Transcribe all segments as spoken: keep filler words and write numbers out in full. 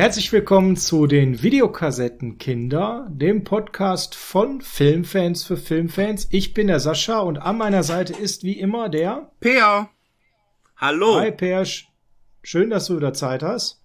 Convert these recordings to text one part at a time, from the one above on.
Herzlich willkommen zu den Videokassettenkinder, dem Podcast von Filmfans für Filmfans. Ich bin der Sascha und an meiner Seite ist wie immer der Peer. Hallo. Hi Peer, schön, dass du wieder Zeit hast.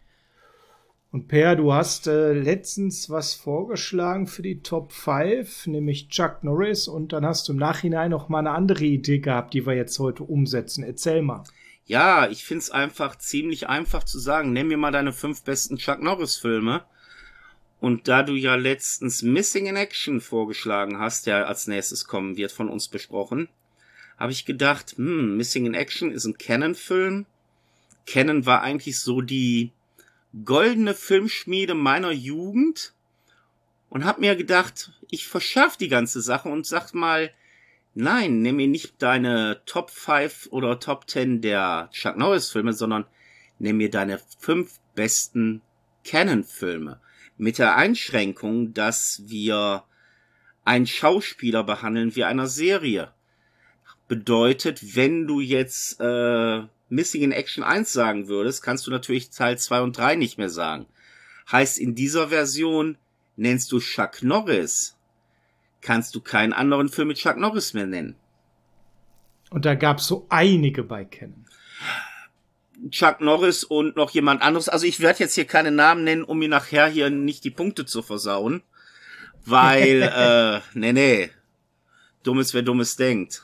Und Peer, du hast äh, letztens was vorgeschlagen für die Top fünf, nämlich Chuck Norris, und dann hast du im Nachhinein noch mal eine andere Idee gehabt, die wir jetzt heute umsetzen. Erzähl mal. Ja, ich find's einfach ziemlich einfach zu sagen. Nenn mir mal deine fünf besten Chuck Norris-Filme. Und da du ja letztens Missing in Action vorgeschlagen hast, der als nächstes kommen wird, von uns besprochen, habe ich gedacht, hm, Missing in Action ist ein Cannon-Film. Cannon war eigentlich so die goldene Filmschmiede meiner Jugend. Und hab mir gedacht, ich verschärf die ganze Sache und sag mal, nein, nimm mir nicht deine Top fünf oder Top zehn der Chuck Norris-Filme, sondern nimm mir deine fünf besten Cannon-Filme. Mit der Einschränkung, dass wir einen Schauspieler behandeln wie einer Serie. Bedeutet, wenn du jetzt äh, Missing in Action eins sagen würdest, kannst du natürlich Teil zwei und drei nicht mehr sagen. Heißt, in dieser Version nennst du Chuck Norris, kannst du keinen anderen Film mit Chuck Norris mehr nennen. Und da gab's so einige bei Cannon. Chuck Norris und noch jemand anderes. Also ich werde jetzt hier keine Namen nennen, um mir nachher hier nicht die Punkte zu versauen. Weil, äh, nee, nee. Dummes, wer Dummes denkt.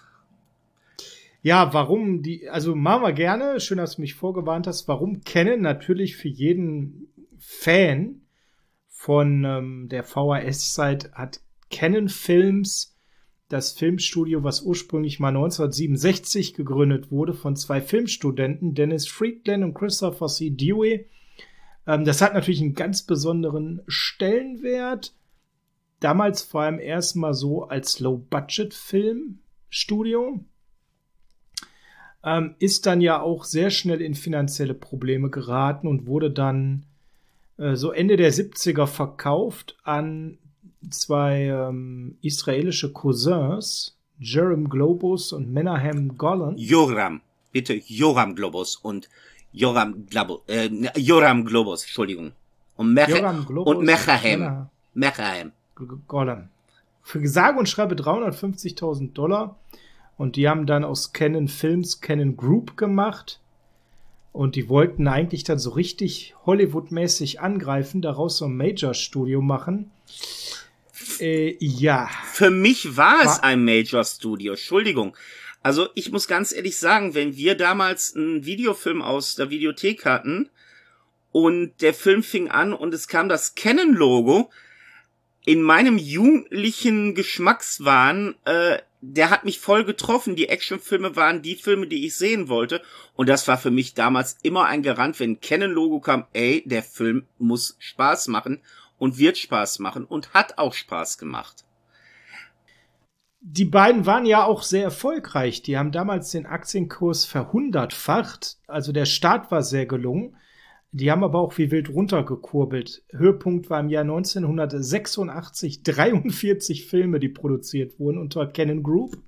Ja, warum die, also machen wir gerne, schön, dass du mich vorgewarnt hast, warum Cannon natürlich für jeden Fan von ähm, der V H S-Zeit hat Cannon Films, das Filmstudio, was ursprünglich mal neunzehnhundertsiebenundsechzig gegründet wurde von zwei Filmstudenten, Dennis Friedland und Christopher C. Dewey. Ähm, das hat natürlich einen ganz besonderen Stellenwert. Damals vor allem erstmal so als Low-Budget-Filmstudio. Ähm, ist dann ja auch sehr schnell in finanzielle Probleme geraten und wurde dann äh, so Ende der siebziger verkauft an zwei ähm, israelische Cousins, Jerem Globus und Menahem Golan. Joram, bitte Joram Globus und Joram Globus, äh, Joram Globus, Entschuldigung. Und Mecha und Mechahem. Mechahem. Golan. Für sage und schreibe dreihundertfünfzigtausend Dollar. Und die haben dann aus Cannon Films Cannon Group gemacht. Und die wollten eigentlich dann so richtig Hollywood-mäßig angreifen, daraus so ein Major-Studio machen. Äh, ja. Für mich war es ein Major-Studio, Entschuldigung. Also ich muss ganz ehrlich sagen, wenn wir damals einen Videofilm aus der Videothek hatten und der Film fing an und es kam das Canon-Logo, in meinem jugendlichen Geschmackswahn, äh, der hat mich voll getroffen. Die Actionfilme waren die Filme, die ich sehen wollte. Und das war für mich damals immer ein Garant, wenn ein Canon-Logo kam, ey, der Film muss Spaß machen und wird Spaß machen und hat auch Spaß gemacht. Die beiden waren ja auch sehr erfolgreich. Die haben damals den Aktienkurs verhundertfacht. Also der Start war sehr gelungen. Die haben aber auch wie wild runtergekurbelt. Höhepunkt war im Jahr neunzehnhundertsechsundachtzig dreiundvierzig Filme, die produziert wurden unter Cannon Group.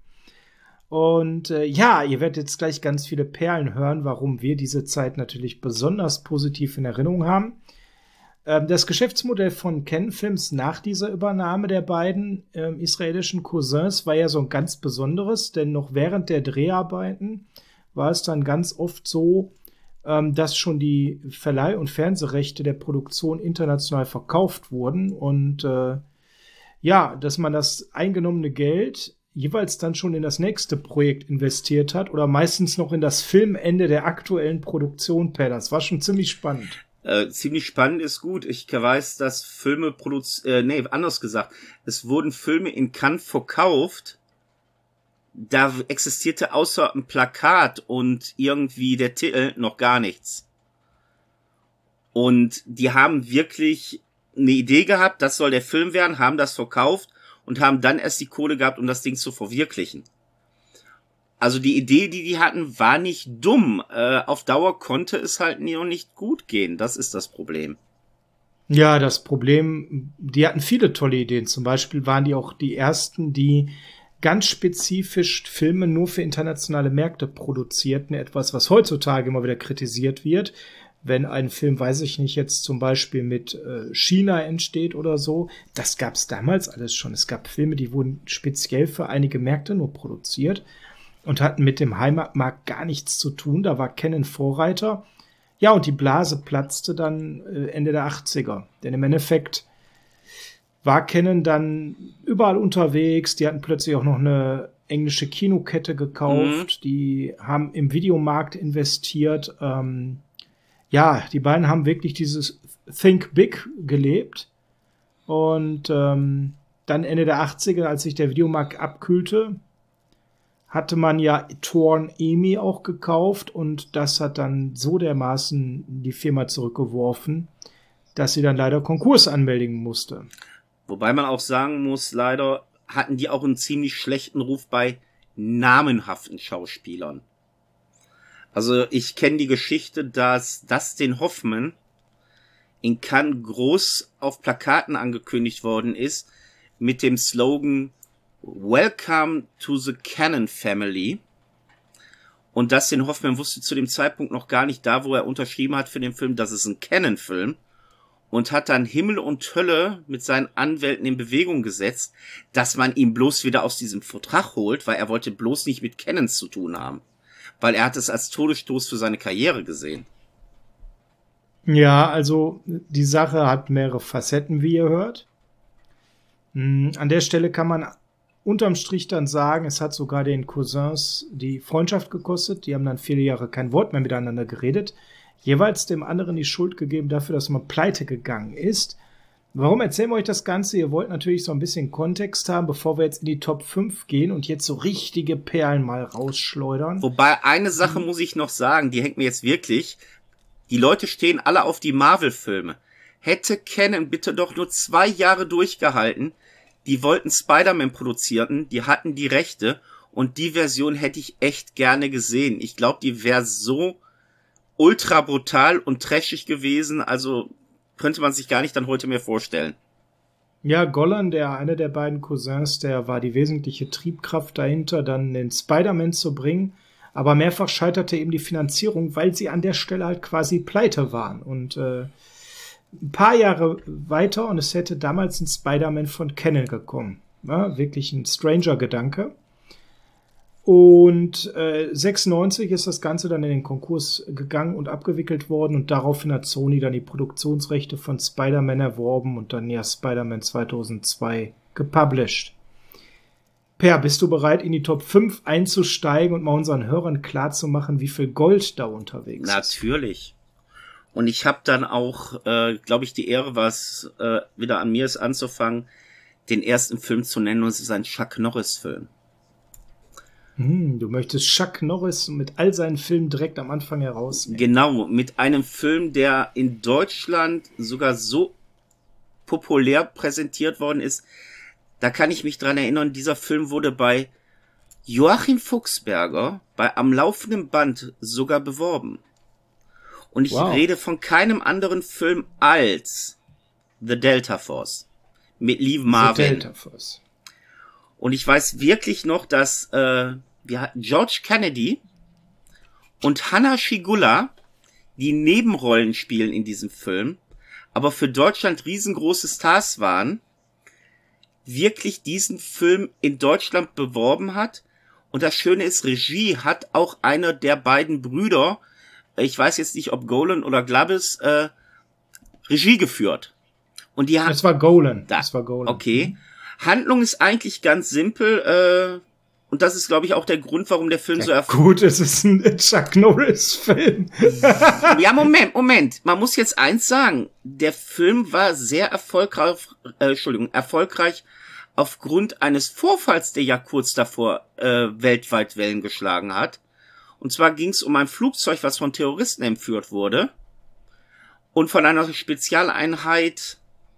Und äh, ja, ihr werdet jetzt gleich ganz viele Perlen hören, warum wir diese Zeit natürlich besonders positiv in Erinnerung haben. Ähm, das Geschäftsmodell von Cannon Films nach dieser Übernahme der beiden äh, israelischen Cousins war ja so ein ganz besonderes, denn noch während der Dreharbeiten war es dann ganz oft so, dass schon die Verleih- und Fernsehrechte der Produktion international verkauft wurden und äh, ja, dass man das eingenommene Geld jeweils dann schon in das nächste Projekt investiert hat oder meistens noch in das Filmende der aktuellen Produktion. Per, das war schon ziemlich spannend. Äh, ziemlich spannend ist gut. Ich weiß, dass Filme produziert, äh, nee, anders gesagt, es wurden Filme in Cannes verkauft. Da existierte außer ein Plakat und irgendwie der Titel noch gar nichts. Und die haben wirklich eine Idee gehabt, das soll der Film werden, haben das verkauft und haben dann erst die Kohle gehabt, um das Ding zu verwirklichen. Also die Idee, die die hatten, war nicht dumm. Äh, auf Dauer konnte es halt noch nicht gut gehen. Das ist das Problem. Ja, das Problem, die hatten viele tolle Ideen. Zum Beispiel waren die auch die ersten, die ganz spezifisch Filme nur für internationale Märkte produzierten, etwas, was heutzutage immer wieder kritisiert wird, wenn ein Film, weiß ich nicht, jetzt zum Beispiel mit äh, China entsteht oder so. Das gab es damals alles schon. Es gab Filme, die wurden speziell für einige Märkte nur produziert und hatten mit dem Heimatmarkt gar nichts zu tun. Da war Canon Vorreiter. Ja, und die Blase platzte dann äh, Ende der achtziger. Denn im Endeffekt war Canon dann überall unterwegs. Die hatten plötzlich auch noch eine englische Kinokette gekauft. Mhm. Die haben im Videomarkt investiert. Ähm, ja, die beiden haben wirklich dieses Think Big gelebt. Und ähm, dann Ende der achtziger, als sich der Videomarkt abkühlte, hatte man ja Torn Emi auch gekauft. Und das hat dann so dermaßen die Firma zurückgeworfen, dass sie dann leider Konkurs anmelden musste. Wobei man auch sagen muss, leider hatten die auch einen ziemlich schlechten Ruf bei namenhaften Schauspielern. Also ich kenne die Geschichte, dass Dustin Hoffman in Cannes groß auf Plakaten angekündigt worden ist mit dem Slogan Welcome to the Cannon Family. Und Dustin Hoffman wusste zu dem Zeitpunkt noch gar nicht, da wo er unterschrieben hat für den Film, dass es ein Cannon-Film, und hat dann Himmel und Hölle mit seinen Anwälten in Bewegung gesetzt, dass man ihn bloß wieder aus diesem Vertrag holt, weil er wollte bloß nicht mit Cannons zu tun haben. Weil er hat es als Todesstoß für seine Karriere gesehen. Ja, also die Sache hat mehrere Facetten, wie ihr hört. An der Stelle kann man unterm Strich dann sagen, es hat sogar den Cousins die Freundschaft gekostet. Die haben dann viele Jahre kein Wort mehr miteinander geredet. Jeweils dem anderen die Schuld gegeben dafür, dass man pleite gegangen ist. Warum erzählen wir euch das Ganze? Ihr wollt natürlich so ein bisschen Kontext haben, bevor wir jetzt in die Top fünf gehen und jetzt so richtige Perlen mal rausschleudern. Wobei, eine Sache muss ich noch sagen, die hängt mir jetzt wirklich. Die Leute stehen alle auf die Marvel-Filme. Hätte Canon bitte doch nur zwei Jahre durchgehalten. Die wollten Spider-Man produzieren, die hatten die Rechte und die Version hätte ich echt gerne gesehen. Ich glaube, die wäre so ultra brutal und trashig gewesen, also könnte man sich gar nicht dann heute mehr vorstellen. Ja, Golan, der einer der beiden Cousins, der war die wesentliche Triebkraft dahinter, dann den Spider-Man zu bringen, aber mehrfach scheiterte eben die Finanzierung, weil sie an der Stelle halt quasi pleite waren. Und äh, ein paar Jahre weiter und es hätte damals ein Spider-Man von Canon gekommen. Ja, wirklich ein Stranger-Gedanke. Und äh, sechsundneunzig ist das Ganze dann in den Konkurs gegangen und abgewickelt worden und daraufhin hat Sony dann die Produktionsrechte von Spider-Man erworben und dann ja Spider-Man zweitausendzwei gepublished. Per, bist du bereit, in die Top fünf einzusteigen und mal unseren Hörern klarzumachen, wie viel Gold da unterwegs ist? Natürlich. Und ich habe dann auch, äh, glaube ich, die Ehre, was äh, wieder an mir ist, anzufangen, den ersten Film zu nennen, und es ist ein Chuck Norris-Film. Hm, du möchtest Chuck Norris mit all seinen Filmen direkt am Anfang herausnehmen. Genau, mit einem Film, der in Deutschland sogar so populär präsentiert worden ist. Da kann ich mich dran erinnern, dieser Film wurde bei Joachim Fuchsberger bei Am laufenden Band sogar beworben. Und ich wow. rede von keinem anderen Film als The Delta Force mit Lee Marvin. The Delta Force. Und ich weiß wirklich noch, dass äh, wir hatten George Kennedy und Hanna Schygulla, die Nebenrollen spielen in diesem Film, aber für Deutschland riesengroße Stars waren, wirklich diesen Film in Deutschland beworben hat. Und das Schöne ist, Regie hat auch einer der beiden Brüder, ich weiß jetzt nicht, ob Golan oder Glabbes, äh, Regie geführt. Und die haben. Das war Golan. Da, das war Golan. Okay. Handlung ist eigentlich ganz simpel, äh, und das ist, glaube ich, auch der Grund, warum der Film ja, so erfolgreich ist. Gut, es ist ein Chuck Norris-Film. Ja, Moment, Moment. Man muss jetzt eins sagen. Der Film war sehr erfolgreich, äh, Entschuldigung, erfolgreich aufgrund eines Vorfalls, der ja kurz davor äh, weltweit Wellen geschlagen hat. Und zwar ging es um ein Flugzeug, was von Terroristen entführt wurde und von einer Spezialeinheit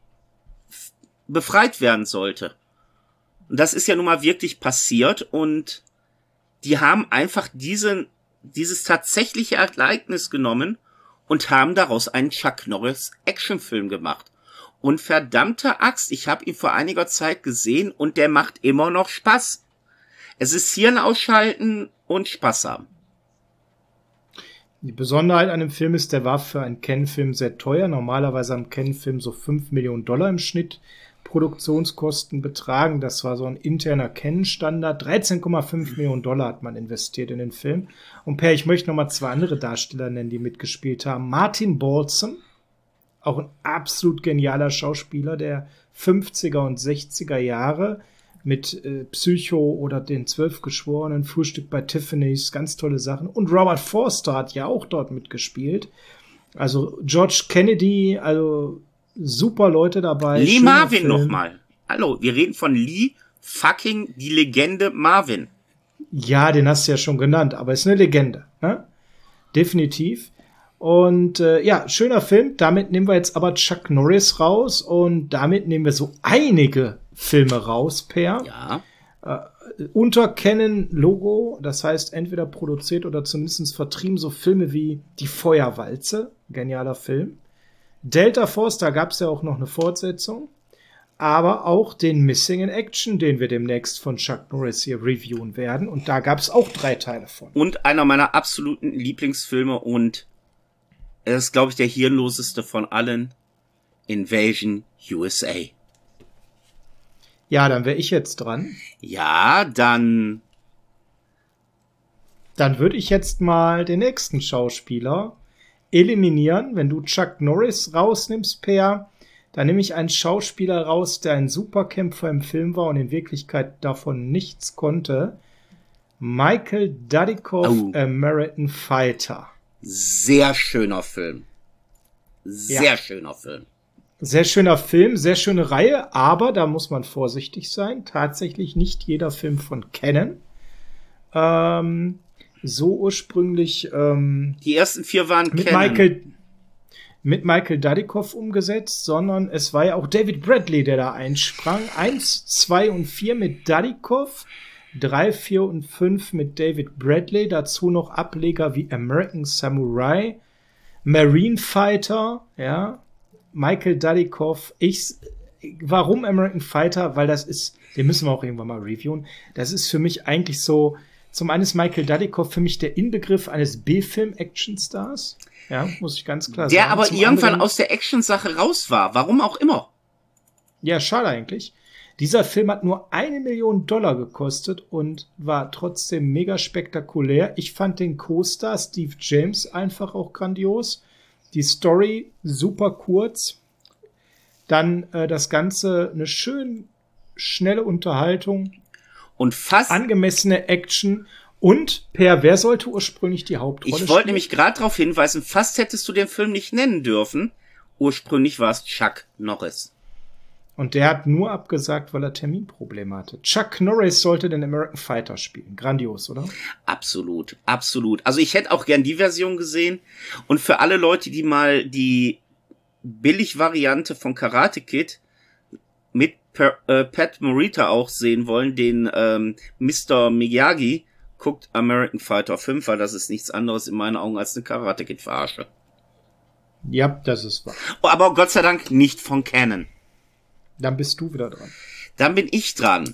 befreit werden sollte. Und das ist ja nun mal wirklich passiert und die haben einfach diesen, dieses tatsächliche Ereignis genommen und haben daraus einen Chuck Norris Actionfilm gemacht. Und verdammte Axt, ich habe ihn vor einiger Zeit gesehen und der macht immer noch Spaß. Es ist Hirn ausschalten und Spaß haben. Die Besonderheit an dem Film ist, der war für einen Ken-Film sehr teuer. Normalerweise haben Ken-Film so fünf Millionen Dollar im Schnitt Produktionskosten betragen. Das war so ein interner Ken-Standard. dreizehn Komma fünf Millionen Dollar hat man investiert in den Film. Und Per, ich möchte noch mal zwei andere Darsteller nennen, die mitgespielt haben. Martin Balsam, auch ein absolut genialer Schauspieler der fünfziger und sechziger Jahre mit äh, Psycho oder den Zwölf Geschworenen, Frühstück bei Tiffany's, ganz tolle Sachen. Und Robert Forster hat ja auch dort mitgespielt. Also George Kennedy, also super Leute dabei. Lee Marvin nochmal. Hallo, wir reden von Lee fucking die Legende Marvin. Ja, den hast du ja schon genannt, aber ist eine Legende, ne? Definitiv. Und äh, ja, schöner Film. Damit nehmen wir jetzt aber Chuck Norris raus und damit nehmen wir so einige Filme raus, Per. Ja. Äh, unter Canon-Logo, das heißt entweder produziert oder zumindest vertrieben, so Filme wie Die Feuerwalze, genialer Film. Delta Force, da gab es ja auch noch eine Fortsetzung. Aber auch den Missing in Action, den wir demnächst von Chuck Norris hier reviewen werden. Und da gab es auch drei Teile von. Und einer meiner absoluten Lieblingsfilme und er ist, glaube ich, der hirnloseste von allen. Invasion U S A. Ja, dann wäre ich jetzt dran. Ja, dann... Dann würde ich jetzt mal den nächsten Schauspieler eliminieren. Wenn du Chuck Norris rausnimmst, Per, dann nehme ich einen Schauspieler raus, der ein Superkämpfer im Film war und in Wirklichkeit davon nichts konnte. Michael Dudikoff, oh. American Fighter. Sehr schöner Film. Sehr ja. schöner Film. Sehr schöner Film, sehr schöne Reihe, aber da muss man vorsichtig sein. Tatsächlich nicht jeder Film von Canon. Ähm, so ursprünglich ähm, die ersten vier waren mit Canon. Michael, mit Michael Dudikoff umgesetzt, sondern es war ja auch David Bradley, der da einsprang. Eins, zwei und vier mit Dudikoff. Drei, vier und fünf mit David Bradley. Dazu noch Ableger wie American Samurai, Marine Fighter, ja, Michael Dudikoff. Ich, warum American Fighter? Weil das ist, den müssen wir auch irgendwann mal reviewen. Das ist für mich eigentlich so, zum einen ist Michael Dudikoff für mich der Inbegriff eines B-Film-Action-Stars. Ja, muss ich ganz klar der sagen. Der aber zum irgendwann anderen, aus der Action-Sache raus war. Warum auch immer. Ja, schade eigentlich. Dieser Film hat nur eine Million Dollar gekostet und war trotzdem mega spektakulär. Ich fand den Co-Star Steve James einfach auch grandios. Die Story super kurz. Dann äh, das Ganze eine schön schnelle Unterhaltung. Und fast angemessene Action. Und Per, wer sollte ursprünglich die Hauptrolle spielen? Ich wollte nämlich gerade darauf hinweisen, fast hättest du den Film nicht nennen dürfen. Ursprünglich war es Chuck Norris. Und der hat nur abgesagt, weil er Terminprobleme hatte. Chuck Norris sollte den American Fighter spielen. Grandios, oder? Absolut, absolut. Also ich hätte auch gern die Version gesehen. Und für alle Leute, die mal die Billig-Variante von Karate Kid mit per, äh, Pat Morita auch sehen wollen, den ähm, Mister Miyagi, guckt American Fighter fünf, weil das ist nichts anderes in meinen Augen als eine Karate Kid-Verarsche. Ja, das ist wahr. Aber Gott sei Dank nicht von Canon. Dann bist du wieder dran. Dann bin ich dran.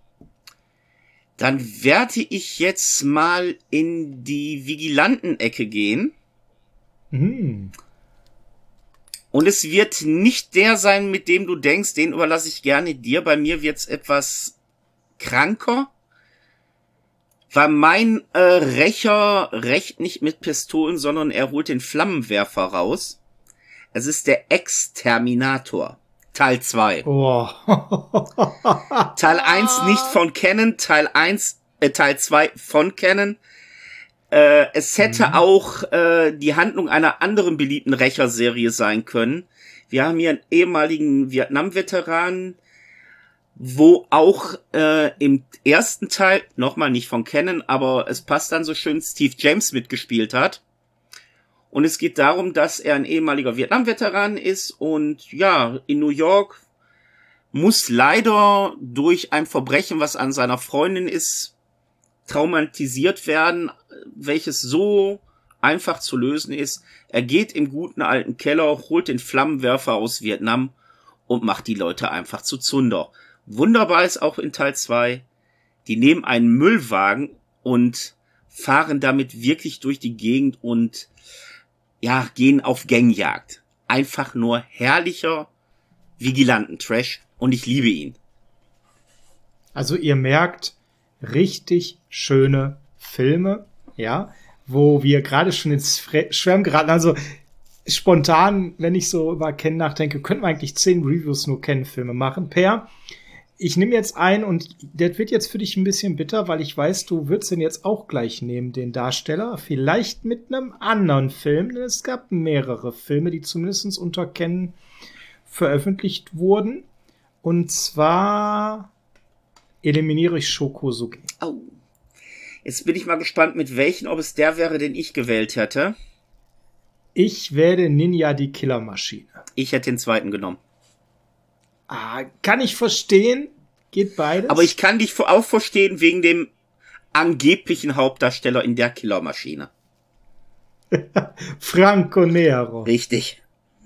Dann werde ich jetzt mal in die Vigilanten-Ecke gehen. Mhm. Und es wird nicht der sein, mit dem du denkst, den überlasse ich gerne dir. Bei mir wird's etwas kranker. Weil mein äh, Rächer rächt nicht mit Pistolen, sondern er holt den Flammenwerfer raus. Es ist der Exterminator. Teil zwei. Oh. Teil eins nicht von Canon, Teil eins, äh, Teil zwei von Canon. Äh, es hätte mhm. auch äh, die Handlung einer anderen beliebten Rächer-Serie sein können. Wir haben hier einen ehemaligen Vietnam-Veteranen, wo auch äh, im ersten Teil, nochmal nicht von Canon, aber es passt dann so schön, Steve James mitgespielt hat. Und es geht darum, dass er ein ehemaliger Vietnam-Veteran ist und ja, in New York muss leider durch ein Verbrechen, was an seiner Freundin ist, traumatisiert werden, welches so einfach zu lösen ist. Er geht im guten alten Keller, holt den Flammenwerfer aus Vietnam und macht die Leute einfach zu Zunder. Wunderbar ist auch in Teil zwei, die nehmen einen Müllwagen und fahren damit wirklich durch die Gegend und ja, gehen auf Gangjagd. Einfach nur herrlicher Vigilanten-Trash und ich liebe ihn. Also ihr merkt, richtig schöne Filme, ja, wo wir gerade schon ins Fre- Schwärmen geraten. Also spontan, wenn ich so über Ken nachdenke, könnten wir eigentlich zehn Reviews nur Ken-Filme machen. Per, ich nehme jetzt ein und das wird jetzt für dich ein bisschen bitter, weil ich weiß, du würdest den jetzt auch gleich nehmen, den Darsteller. Vielleicht mit einem anderen Film, denn es gab mehrere Filme, die zumindest unter Ken veröffentlicht wurden. Und zwar eliminiere ich Shokosugi. Oh. Jetzt bin ich mal gespannt, mit welchen, ob es der wäre, den ich gewählt hätte. Ich werde Ninja die Killermaschine. Ich hätte den zweiten genommen. Ah, kann ich verstehen. Geht beides. Aber ich kann dich auch verstehen wegen dem angeblichen Hauptdarsteller in der Killermaschine. Franco Nero. Richtig.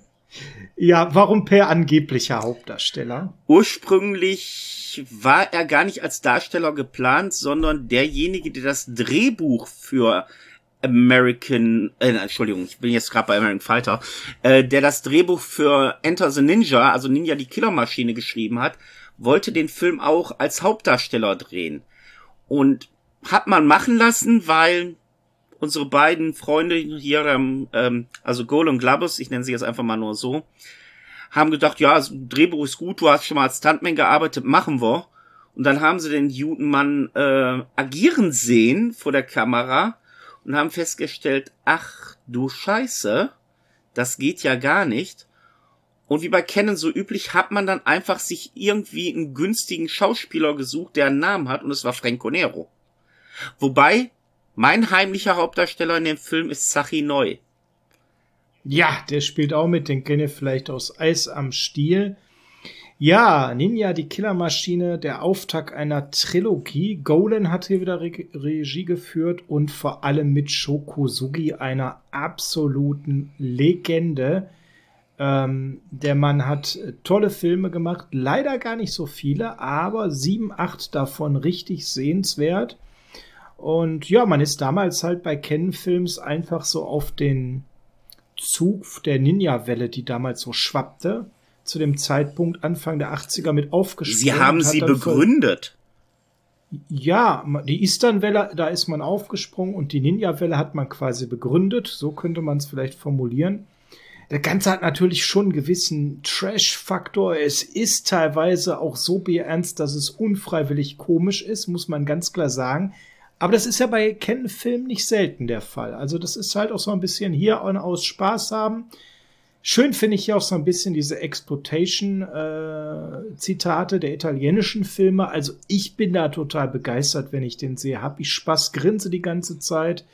Ja, warum per angeblicher Hauptdarsteller? Ursprünglich war er gar nicht als Darsteller geplant, sondern derjenige, der das Drehbuch für American, äh, Entschuldigung, ich bin jetzt gerade bei American Fighter, äh, der das Drehbuch für Enter the Ninja, also Ninja die Killermaschine geschrieben hat, wollte den Film auch als Hauptdarsteller drehen. Und hat man machen lassen, weil unsere beiden Freunde hier, ähm, also Goal und Glabus, ich nenne sie jetzt einfach mal nur so, haben gedacht, ja, das Drehbuch ist gut, du hast schon mal als Stuntman gearbeitet, machen wir. Und dann haben sie den Judenmann äh, agieren sehen vor der Kamera und haben festgestellt, ach du Scheiße, das geht ja gar nicht. Und wie bei Canon so üblich, hat man dann einfach sich irgendwie einen günstigen Schauspieler gesucht, der einen Namen hat, und es war Franco Nero. Wobei, mein heimlicher Hauptdarsteller in dem Film ist Sachi Neu. Ja, der spielt auch mit, den kenne ich vielleicht aus Eis am Stiel. Ja, Ninja, die Killermaschine, der Auftakt einer Trilogie. Golan hat hier wieder Re- Regie geführt und vor allem mit Shokosugi, einer absoluten Legende. Ähm, der Mann hat tolle Filme gemacht, leider gar nicht so viele, aber sieben, acht davon richtig sehenswert. Und ja, man ist damals halt bei Ken-Films einfach so auf den Zug der Ninja-Welle, die damals so schwappte, zu dem Zeitpunkt Anfang der achtziger mit aufgesprungen. Sie haben sie begründet. Ja, die Eastern-Welle, da ist man aufgesprungen und die Ninja-Welle hat man quasi begründet. So könnte man es vielleicht formulieren. Das Ganze hat natürlich schon einen gewissen Trash-Faktor. Es ist teilweise auch so bierernst, dass es unfreiwillig komisch ist, muss man ganz klar sagen. Aber das ist ja bei Ken-Filmen nicht selten der Fall. Also das ist halt auch so ein bisschen hier aus Spaß haben. Schön finde ich ja auch so ein bisschen diese Exploitation-Zitate äh, der italienischen Filme. Also ich bin da total begeistert, wenn ich den sehe. Hab ich Spaß, grinse die ganze Zeit.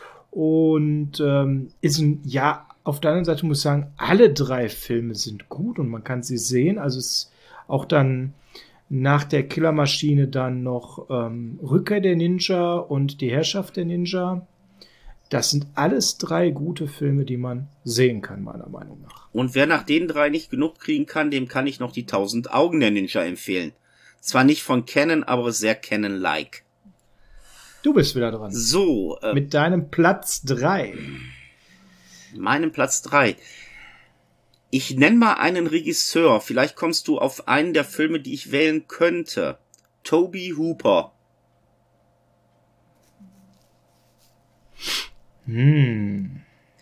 Und ähm, ist ein, ja, auf der anderen Seite muss ich sagen, alle drei Filme sind gut und man kann sie sehen. Also es ist auch dann nach der Killermaschine dann noch ähm, Rückkehr der Ninja und die Herrschaft der Ninja. Das sind alles drei gute Filme, die man sehen kann, meiner Meinung nach. Und wer nach den drei nicht genug kriegen kann, dem kann ich noch die tausend Augen der Ninja empfehlen. Zwar nicht von Canon, aber sehr Canon-like. Du bist wieder dran. So. Äh, Mit deinem Platz drei. Meinem Platz drei. Ich nenne mal einen Regisseur. Vielleicht kommst du auf einen der Filme, die ich wählen könnte. Toby Hooper. Hm.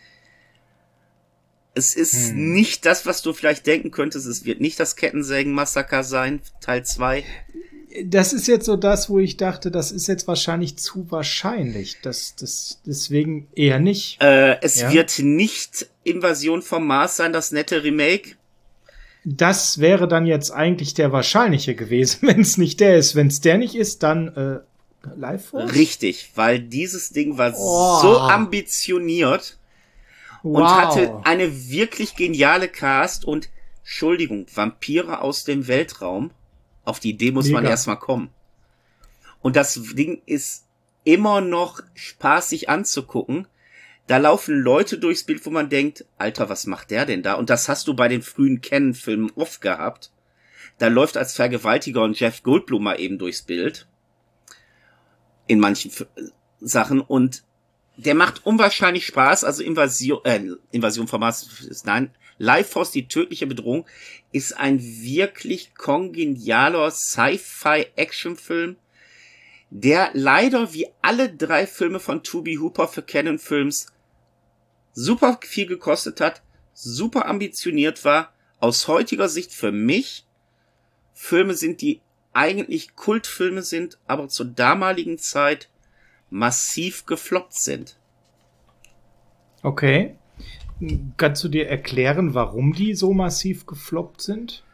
Es ist hm. nicht das, was du vielleicht denken könntest. Es wird nicht das Kettensägen-Massaker sein, Teil zwei. Das ist jetzt so das, wo ich dachte, das ist jetzt wahrscheinlich zu wahrscheinlich. Das, das, deswegen eher nicht. Äh, es ja? wird nicht Invasion vom Mars sein, das nette Remake. Das wäre dann jetzt eigentlich der wahrscheinliche gewesen, wenn es nicht der ist. Wenn es der nicht ist, dann äh, Live Force? Richtig, weil dieses Ding war oh. so ambitioniert wow. und hatte eine wirklich geniale Cast und, Entschuldigung, Vampire aus dem Weltraum. Auf die Idee muss Mega. man erstmal kommen. Und das Ding ist immer noch spaßig anzugucken. Da laufen Leute durchs Bild, wo man denkt, Alter, was macht der denn da? Und das hast du bei den frühen Ken-Filmen oft gehabt. Da läuft als Vergewaltiger und Jeff Goldblum mal eben durchs Bild. In manchen, Sachen und der macht unwahrscheinlich Spaß. Also Invasion, äh, Invasion von Mars, nein, Life Force, die tödliche Bedrohung, ist ein wirklich kongenialer Sci-Fi-Action-Film, der leider wie alle drei Filme von Tobe Hooper für Cannon Films super viel gekostet hat, super ambitioniert war, aus heutiger Sicht für mich Filme sind, die eigentlich Kultfilme sind, aber zur damaligen Zeit massiv gefloppt sind. Okay. Kannst du dir erklären, warum die so massiv gefloppt sind?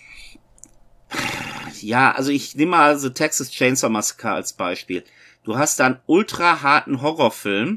Ja, also ich nehme mal The Texas Chainsaw Massacre als Beispiel. Du hast da einen ultra harten Horrorfilm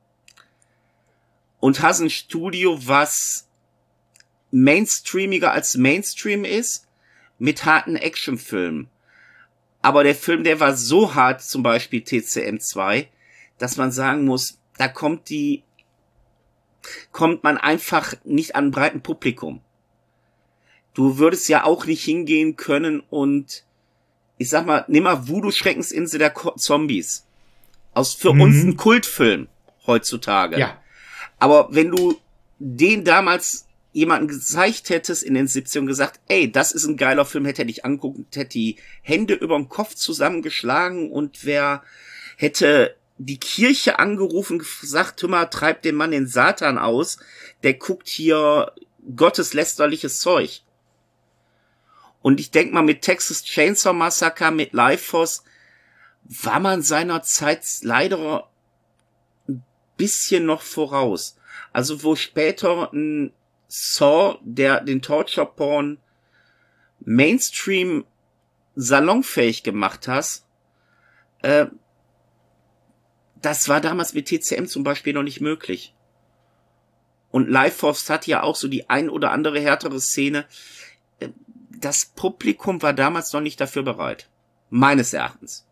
und hast ein Studio, was mainstreamiger als Mainstream ist, mit harten Actionfilmen. Aber der Film, der war so hart, zum Beispiel T C M zwei, dass man sagen muss, da kommt die, kommt man einfach nicht an ein breiten Publikum. Du würdest ja auch nicht hingehen können und, ich sag mal, nimm mal Voodoo-Schreckensinsel der Ko- Zombies. Aus für mhm. uns ein Kultfilm heutzutage. Ja. Aber wenn du den damals jemanden gezeigt hättest in den siebzigern und gesagt, ey, das ist ein geiler Film, hätte er dich angeguckt, hätte die Hände über den Kopf zusammengeschlagen und wer hätte die Kirche angerufen, gesagt, hör mal, treib den Mann den Satan aus, der guckt hier gotteslästerliches Zeug. Und ich denk mal, mit Texas Chainsaw Massacre, mit Life Force, war man seiner Zeit leider ein bisschen noch voraus. Also wo später ein Saw, der den Torture Porn Mainstream salonfähig gemacht hast, äh, das war damals mit T C M zum Beispiel noch nicht möglich. Und Life Force hat ja auch so die ein oder andere härtere Szene. Das Publikum war damals noch nicht dafür bereit. Meines Erachtens.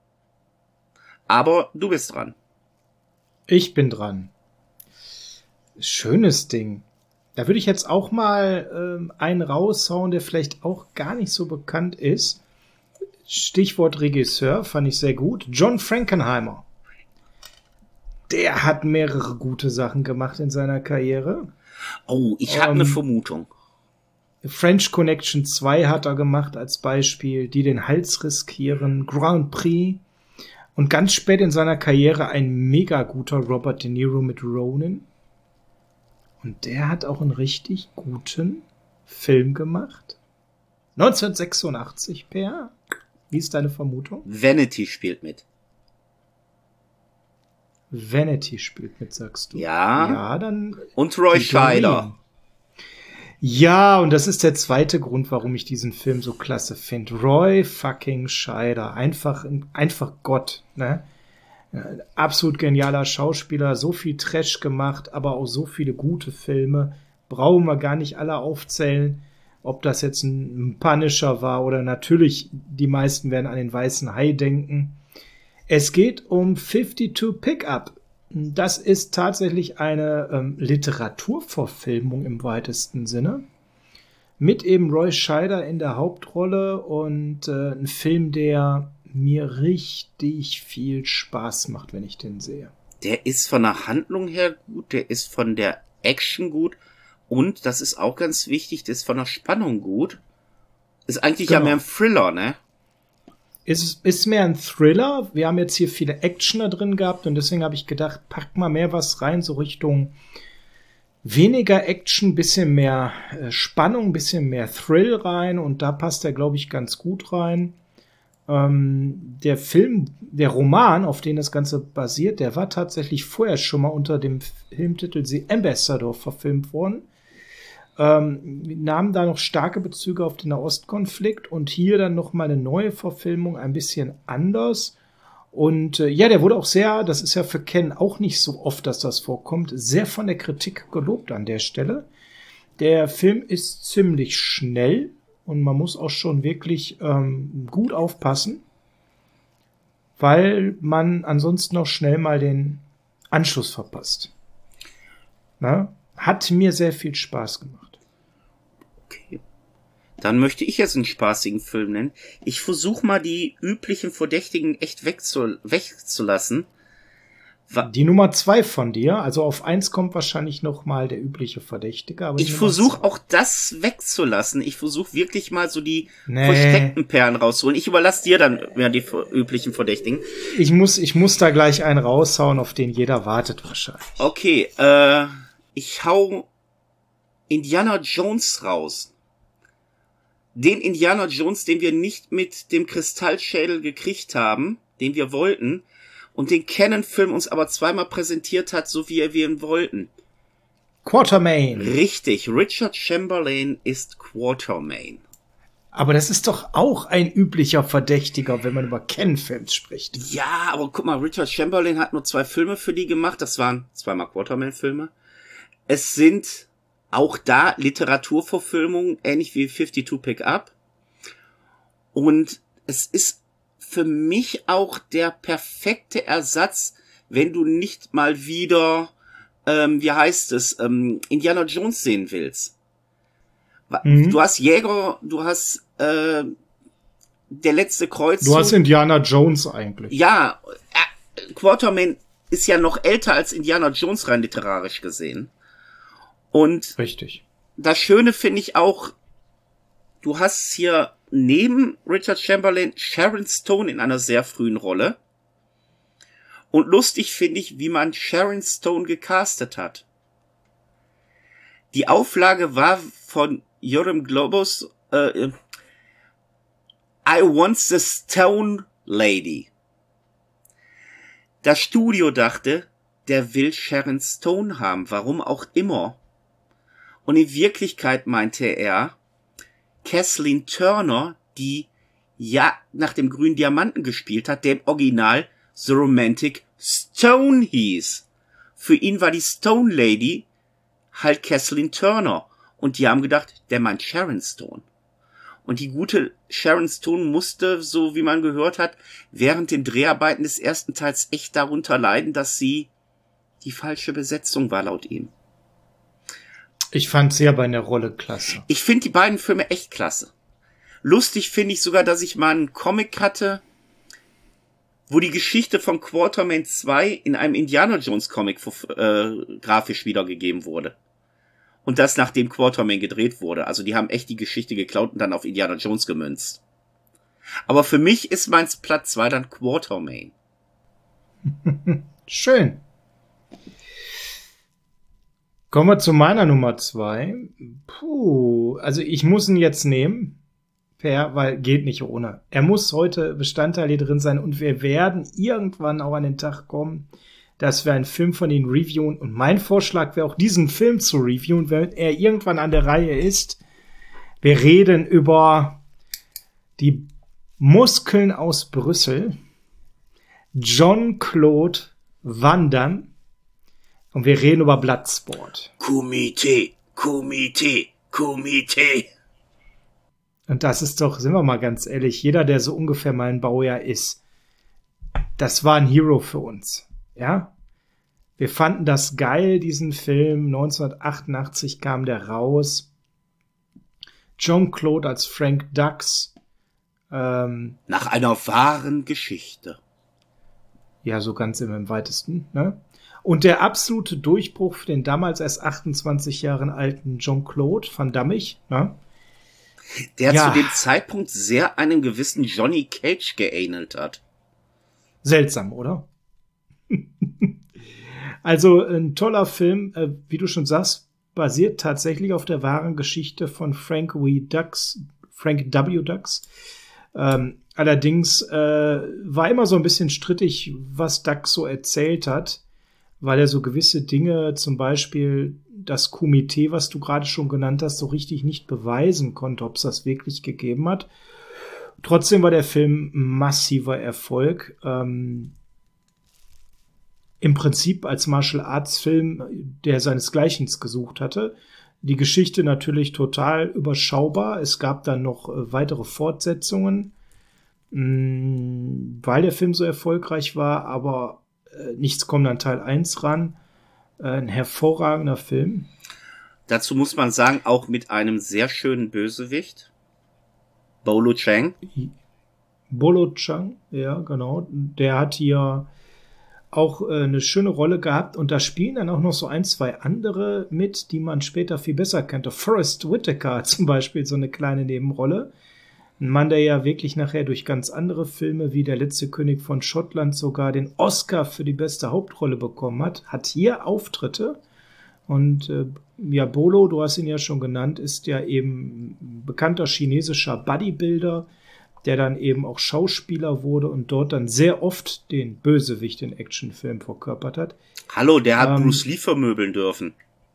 Aber du bist dran. Ich bin dran. Schönes Ding. Da würde ich jetzt auch mal ähm, einen raushauen, der vielleicht auch gar nicht so bekannt ist. Stichwort Regisseur, fand ich sehr gut. John Frankenheimer. Der hat mehrere gute Sachen gemacht in seiner Karriere. Oh, ich habe ähm, eine Vermutung. French Connection zwei hat er gemacht als Beispiel, die den Hals riskieren, Grand Prix und ganz spät in seiner Karriere ein mega guter Robert De Niro mit Ronin. Und der hat auch einen richtig guten Film gemacht. neunzehnhundertsechsundachtzig, Per. Wie ist deine Vermutung? Vanity spielt mit. Vanity spielt mit, sagst du. Ja. Ja, dann. Und Roy Scheider. Ja, und das ist der zweite Grund, warum ich diesen Film so klasse finde. Roy fucking Scheider. Einfach, einfach Gott, ne? Absolut genialer Schauspieler, so viel Trash gemacht, aber auch so viele gute Filme. Brauchen wir gar nicht alle aufzählen, ob das jetzt ein Punisher war oder natürlich, die meisten werden an den Weißen Hai denken. Es geht um fifty-two Pickup. Das ist tatsächlich eine ähm, Literaturverfilmung im weitesten Sinne. Mit eben Roy Scheider in der Hauptrolle und äh, ein Film, der mir richtig viel Spaß macht, wenn ich den sehe. Der ist von der Handlung her gut, der ist von der Action gut und, das ist auch ganz wichtig, der ist von der Spannung gut. Ist eigentlich genau. Ja mehr ein Thriller, ne? Ist, ist mehr ein Thriller. Wir haben jetzt hier viele Actioner drin gehabt und deswegen habe ich gedacht, pack mal mehr was rein, so Richtung weniger Action, bisschen mehr äh, Spannung, bisschen mehr Thrill rein und da passt er, glaube ich, ganz gut rein. Ähm, der Film, der Roman, auf den das Ganze basiert, der war tatsächlich vorher schon mal unter dem Filmtitel The Ambassador verfilmt worden. Ähm, nahmen da noch starke Bezüge auf den Nahostkonflikt und hier dann noch mal eine neue Verfilmung, ein bisschen anders. Und äh, ja, der wurde auch sehr, das ist ja für Ken auch nicht so oft, dass das vorkommt, sehr von der Kritik gelobt an der Stelle. Der Film ist ziemlich schnell und man muss auch schon wirklich ähm, gut aufpassen, weil man ansonsten noch schnell mal den Anschluss verpasst. Na? Hat mir sehr viel Spaß gemacht. Okay. Dann möchte ich jetzt einen spaßigen Film nennen. Ich versuche mal die üblichen Verdächtigen echt wegzu- wegzulassen. Die Nummer zwei von dir, also auf eins kommt wahrscheinlich noch mal der übliche Verdächtige. Aber ich versuche auch das wegzulassen. Ich versuche wirklich mal so die nee. versteckten Perlen rauszuholen. Ich überlasse dir dann ja die üblichen Verdächtigen. Ich muss, ich muss da gleich einen raushauen, auf den jeder wartet wahrscheinlich. Okay, äh, ich hau Indiana Jones raus. Den Indiana Jones, den wir nicht mit dem Kristallschädel gekriegt haben, den wir wollten, und den Canon-Film uns aber zweimal präsentiert hat, so wie wir ihn wollten. Quatermain. Richtig, Richard Chamberlain ist Quatermain. Aber das ist doch auch ein üblicher Verdächtiger, wenn man über Ken-Films spricht. Ja, aber guck mal, Richard Chamberlain hat nur zwei Filme für die gemacht. Das waren zweimal Quatermain-Filme. Es sind auch da Literaturverfilmungen, ähnlich wie fifty-two Pick-Up. Und es ist für mich auch der perfekte Ersatz, wenn du nicht mal wieder, ähm, wie heißt es, ähm, Indiana Jones sehen willst. Mhm. Du hast Jäger, du hast äh, der letzte Kreuzzug. Du hast Indiana Jones eigentlich. Ja, äh, Quatermain ist ja noch älter als Indiana Jones rein literarisch gesehen. Und richtig. Das Schöne finde ich auch, du hast hier neben Richard Chamberlain Sharon Stone in einer sehr frühen Rolle. Und lustig finde ich, wie man Sharon Stone gecastet hat. Die Auflage war von Yoram Globus äh, I Want the Stone Lady. Das Studio dachte, der will Sharon Stone haben, warum auch immer. Und in Wirklichkeit meinte er Kathleen Turner, die ja nach dem grünen Diamanten gespielt hat, der im Original The Romantic Stone hieß. Für ihn war die Stone Lady halt Kathleen Turner. Und die haben gedacht, der meint Sharon Stone. Und die gute Sharon Stone musste, so wie man gehört hat, während den Dreharbeiten des ersten Teils echt darunter leiden, dass sie die falsche Besetzung war, laut ihm. Ich fand sie aber in der Rolle klasse. Ich finde die beiden Filme echt klasse. Lustig finde ich sogar, dass ich mal einen Comic hatte, wo die Geschichte von Quatermain zwei in einem Indiana Jones Comic äh, grafisch wiedergegeben wurde. Und das nachdem Quatermain gedreht wurde. Also die haben echt die Geschichte geklaut und dann auf Indiana Jones gemünzt. Aber für mich ist meins Platz zwei dann Quatermain. Schön. Kommen wir zu meiner Nummer zwei. Puh, also ich muss ihn jetzt nehmen, per, weil geht nicht ohne. Er muss heute Bestandteil hier drin sein und wir werden irgendwann auch an den Tag kommen, dass wir einen Film von ihm reviewen. Und mein Vorschlag wäre auch, diesen Film zu reviewen, wenn er irgendwann an der Reihe ist. Wir reden über die Muskeln aus Brüssel. Jean-Claude Van Damme. Und wir reden über Bloodsport. Kumite, Kumite, Kumite. Und das ist doch, sind wir mal ganz ehrlich, jeder, der so ungefähr mein Baujahr ist, das war ein Hero für uns. Ja? Wir fanden das geil, diesen Film. neunzehnhundertachtundachtzig kam der raus. Jean-Claude als Frank Dux. Ähm, Nach einer wahren Geschichte. Ja, so ganz im, im weitesten, ne? Und der absolute Durchbruch für den damals erst achtundzwanzig Jahre alten Jean-Claude Van Damme, ne? Der ja. zu dem Zeitpunkt sehr einem gewissen Johnny Cage geähnelt hat. Seltsam, oder? Also ein toller Film, äh, wie du schon sagst, basiert tatsächlich auf der wahren Geschichte von Frank W. Dux, Frank W. Dux. Ähm, allerdings äh, war immer so ein bisschen strittig, was Dux so erzählt hat, weil er so gewisse Dinge, zum Beispiel das Komitee, was du gerade schon genannt hast, so richtig nicht beweisen konnte, ob es das wirklich gegeben hat. Trotzdem war der Film ein massiver Erfolg. Ähm, Im Prinzip als Martial Arts Film, der seinesgleichen gesucht hatte. Die Geschichte natürlich total überschaubar. Es gab dann noch äh, weitere Fortsetzungen, mh, weil der Film so erfolgreich war, aber äh, nichts kommt an Teil eins ran. Äh, ein hervorragender Film. Dazu muss man sagen, auch mit einem sehr schönen Bösewicht. Bolo Chang. Bolo Chang, ja, genau. Der hat hier auch äh, eine schöne Rolle gehabt. Und da spielen dann auch noch so ein, zwei andere mit, die man später viel besser kannte. Forrest Whitaker zum Beispiel, so eine kleine Nebenrolle. Ein Mann, der ja wirklich nachher durch ganz andere Filme wie Der letzte König von Schottland sogar den Oscar für die beste Hauptrolle bekommen hat, hat hier Auftritte. Und äh, ja, Bolo, du hast ihn ja schon genannt, ist ja eben ein bekannter chinesischer Bodybuilder, der dann eben auch Schauspieler wurde und dort dann sehr oft den Bösewicht in Actionfilmen verkörpert hat. Hallo, der hat ähm, Bruce Lee vermöbeln dürfen.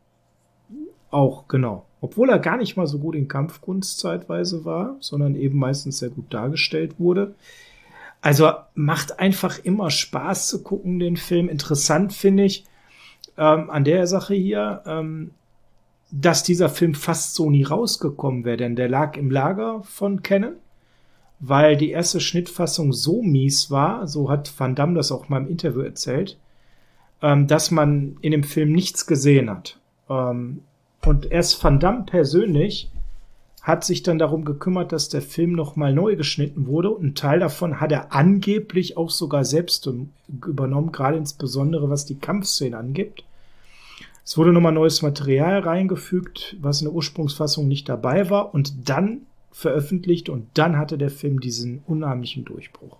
Auch, genau. Obwohl er gar nicht mal so gut in Kampfkunst zeitweise war, sondern eben meistens sehr gut dargestellt wurde. Also macht einfach immer Spaß zu gucken, den Film. Interessant finde ich ähm, an der Sache hier, ähm, dass dieser Film fast so nie rausgekommen wäre, denn der lag im Lager von Cannon, weil die erste Schnittfassung so mies war, so hat Van Damme das auch mal im Interview erzählt, ähm, dass man in dem Film nichts gesehen hat. Ähm, Und erst Van Damme persönlich hat sich dann darum gekümmert, dass der Film nochmal neu geschnitten wurde. Und einen Teil davon hat er angeblich auch sogar selbst übernommen, gerade insbesondere was die Kampfszene angibt. Es wurde nochmal neues Material reingefügt, was in der Ursprungsfassung nicht dabei war und dann veröffentlicht. Und dann hatte der Film diesen unheimlichen Durchbruch.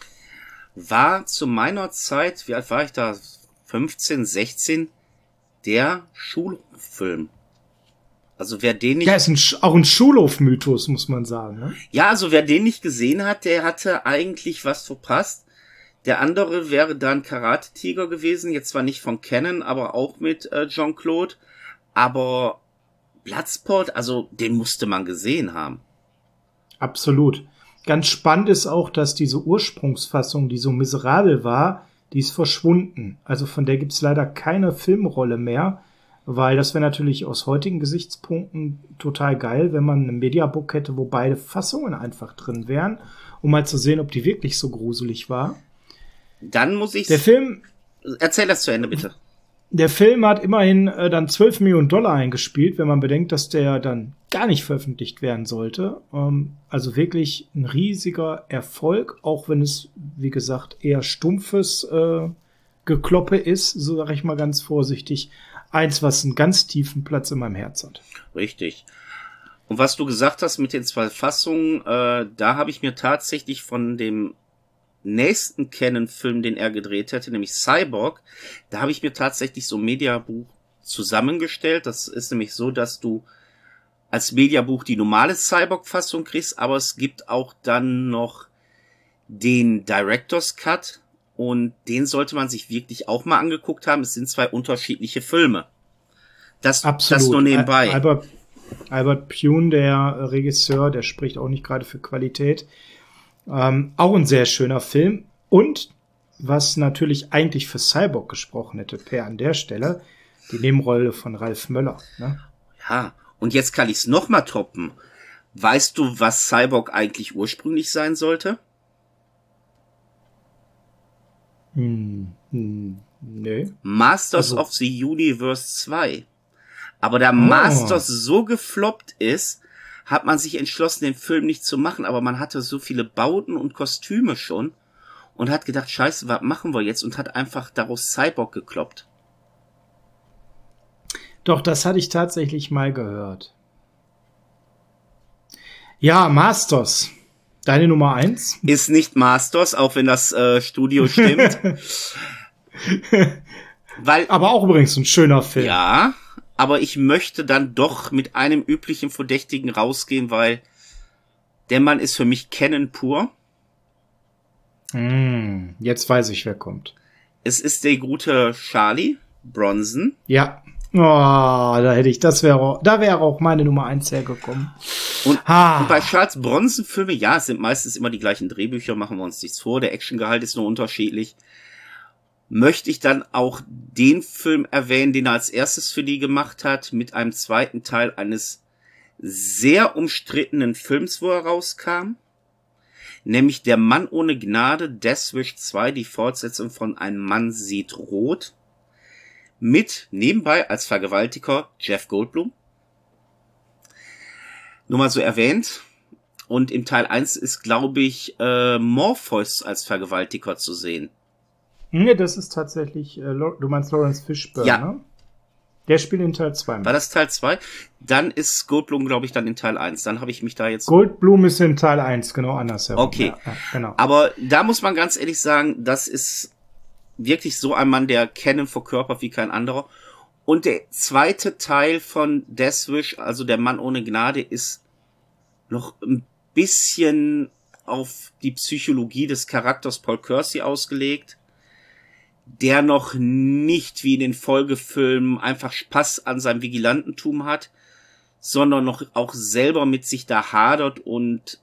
War zu meiner Zeit, wie alt war ich da? fünfzehn, sechzehn, der Schulfilm. Also wer den nicht... Ja, ist ein, auch ein Schulhof-Mythos, muss man sagen. Ne? Ja, also wer den nicht gesehen hat, der hatte eigentlich was verpasst. Der andere wäre dann Karate-Tiger gewesen, jetzt zwar nicht von Cannon, aber auch mit äh, Jean-Claude. Aber Bloodsport, also den musste man gesehen haben. Absolut. Ganz spannend ist auch, dass diese Ursprungsfassung, die so miserabel war, die ist verschwunden. Also von der gibt's leider keine Filmrolle mehr. Weil das wäre natürlich aus heutigen Gesichtspunkten total geil, wenn man ein Mediabook hätte, wo beide Fassungen einfach drin wären, um mal zu sehen, ob die wirklich so gruselig war. Dann muss ich... Der Film... Erzähl das zu Ende, bitte. Der Film hat immerhin äh, dann zwölf Millionen Dollar eingespielt, wenn man bedenkt, dass der dann gar nicht veröffentlicht werden sollte. Ähm, also wirklich ein riesiger Erfolg, auch wenn es, wie gesagt, eher stumpfes äh, Gekloppe ist, so sage ich mal ganz vorsichtig. Eins, was einen ganz tiefen Platz in meinem Herz hat. Richtig. Und was du gesagt hast mit den zwei Fassungen, äh, da habe ich mir tatsächlich von dem nächsten Cannon-Film, den er gedreht hätte, nämlich Cyborg, da habe ich mir tatsächlich so ein Mediabuch zusammengestellt. Das ist nämlich so, dass du als Mediabuch die normale Cyborg-Fassung kriegst, aber es gibt auch dann noch den Director's Cut. Und den sollte man sich wirklich auch mal angeguckt haben. Es sind zwei unterschiedliche Filme. Das, Absolut. das nur nebenbei. Albert, Albert Pune, der Regisseur, der spricht auch nicht gerade für Qualität. Ähm, auch ein sehr schöner Film. Und was natürlich eigentlich für Cyborg gesprochen hätte, Per an der Stelle, die Nebenrolle von Ralf Möller. Ne? Ja, und jetzt kann ich es noch mal toppen. Weißt du, was Cyborg eigentlich ursprünglich sein sollte? Hm, hm, nee. Masters also. of the Universe zwei. Aber da oh. Masters so gefloppt ist, hat man sich entschlossen, den Film nicht zu machen. Aber man hatte so viele Bauten und Kostüme schon und hat gedacht, scheiße, was machen wir jetzt? Und hat einfach daraus Cyborg gekloppt. Doch, das hatte ich tatsächlich mal gehört. Ja, Masters. Deine Nummer eins? Ist nicht Masters, auch wenn das äh, Studio stimmt. Weil, aber auch übrigens ein schöner Film. Ja, aber ich möchte dann doch mit einem üblichen Verdächtigen rausgehen, weil der Mann ist für mich Cannon pur. Mm, jetzt weiß ich, wer kommt. Es ist der gute Charlie Bronson. Ja. Oh, da hätte ich, das wäre, da wäre auch meine Nummer eins hergekommen. Und, und bei Charles Bronson Filme, ja, es sind meistens immer die gleichen Drehbücher, machen wir uns nichts vor, der Actiongehalt ist nur unterschiedlich. Möchte ich dann auch den Film erwähnen, den er als erstes für die gemacht hat, mit einem zweiten Teil eines sehr umstrittenen Films, wo er rauskam. Nämlich Der Mann ohne Gnade, Death Wish zwei, die Fortsetzung von Ein Mann sieht rot. Mit nebenbei als Vergewaltiger Jeff Goldblum. Nur mal so erwähnt. Und im Teil eins ist, glaube ich, äh, Morpheus als Vergewaltiger zu sehen. Nee, das ist tatsächlich, äh, du meinst Lawrence Fishburne, ja. ne? Der spielt in Teil zwei. War das Teil zwei? Dann ist Goldblum, glaube ich, dann in Teil eins. Dann habe ich mich da jetzt... Goldblum ist in Teil eins, genau andersherum. Okay. Ja, ja, genau. Aber da muss man ganz ehrlich sagen, das ist wirklich so ein Mann, der Cannon verkörpert wie kein anderer. Und der zweite Teil von Death Wish, also der Mann ohne Gnade, ist noch ein bisschen auf die Psychologie des Charakters Paul Kersey ausgelegt, der noch nicht wie in den Folgefilmen einfach Spaß an seinem Vigilantentum hat, sondern noch auch selber mit sich da hadert und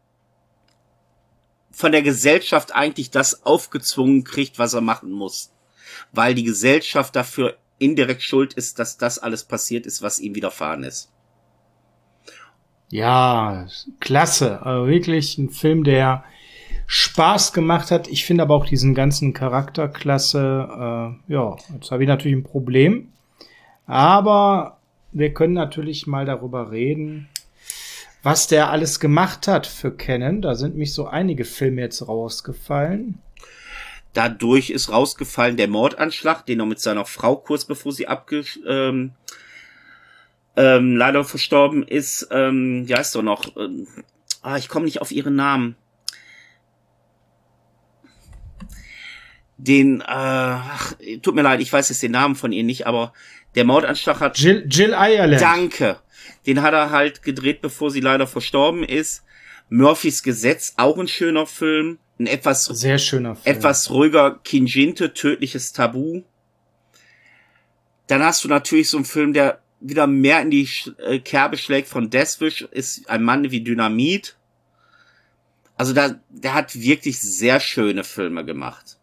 von der Gesellschaft eigentlich das aufgezwungen kriegt, was er machen muss. Weil die Gesellschaft dafür indirekt schuld ist, dass das alles passiert ist, was ihm widerfahren ist. Ja, klasse. Also wirklich ein Film, der Spaß gemacht hat. Ich finde aber auch diesen ganzen Charakter klasse. Äh, ja, jetzt habe ich natürlich ein Problem. Aber wir können natürlich mal darüber reden, was der alles gemacht hat für Cannon. Da sind mich so einige Filme jetzt rausgefallen. Dadurch ist rausgefallen der Mordanschlag, den er mit seiner Frau kurz bevor sie abge ähm, ähm, leider verstorben ist. Ähm, wie heißt er noch? Ähm, ah, ich komme nicht auf ihren Namen. Den, äh, ach, tut mir leid, ich weiß jetzt den Namen von ihr nicht, aber der Mordanschlag hat... Jill, Jill Ireland. Danke. Den hat er halt gedreht, bevor sie leider verstorben ist. Murphys Gesetz, auch ein schöner Film. Ein etwas... Sehr schöner Film. Etwas ruhiger Kinjinte, Tödliches Tabu. Dann hast du natürlich so einen Film, der wieder mehr in die äh, Kerbe schlägt von Death Wish, ist Ein Mann wie Dynamit. Also da, der hat wirklich sehr schöne Filme gemacht.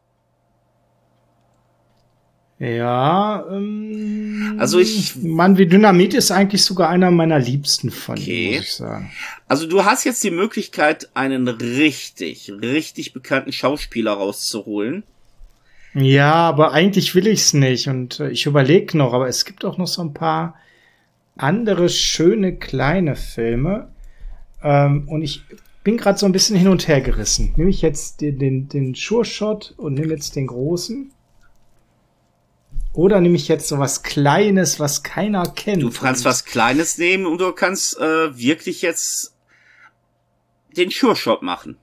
Ja, ähm, also ich... Mann wie Dynamit ist eigentlich sogar einer meiner liebsten von okay. ihm, muss ich sagen. Also du hast jetzt die Möglichkeit, einen richtig, richtig bekannten Schauspieler rauszuholen. Ja, aber eigentlich will ich's nicht und äh, ich überlege noch, aber es gibt auch noch so ein paar andere schöne kleine Filme ähm, und ich bin gerade so ein bisschen hin und her gerissen. Nehme ich jetzt den, den, den Sure Shot und nehme jetzt den großen? Oder nehme ich jetzt so was Kleines, was keiner kennt? Du kannst was Kleines nehmen und du kannst äh, wirklich jetzt den Sure Shot machen.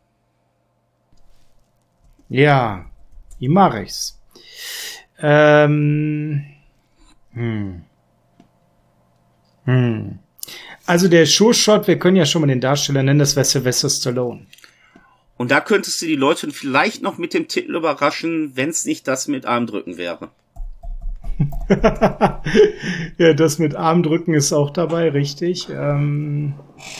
Ja, wie mache ich's? Ähm, hm. Hm. Also der Sure Shot, wir können ja schon mal den Darsteller nennen, das wäre Sylvester Stallone. Und da könntest du die Leute vielleicht noch mit dem Titel überraschen, wenn es nicht das mit Armdrücken wäre. Ja, das mit Armdrücken ist auch dabei, richtig. Ähm,